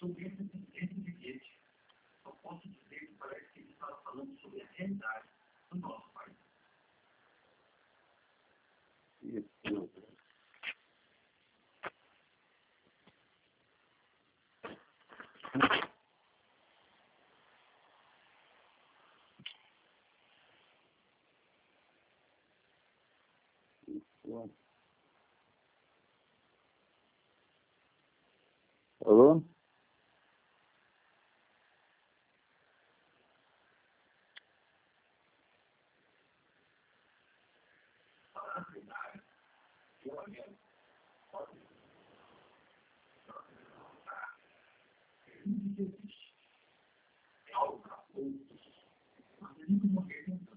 sobre esse bilhete. Só posso dizer que parece que ele estava falando sobre a realidade do nosso país. Isso. Alô? É algo para outros. Mas ele não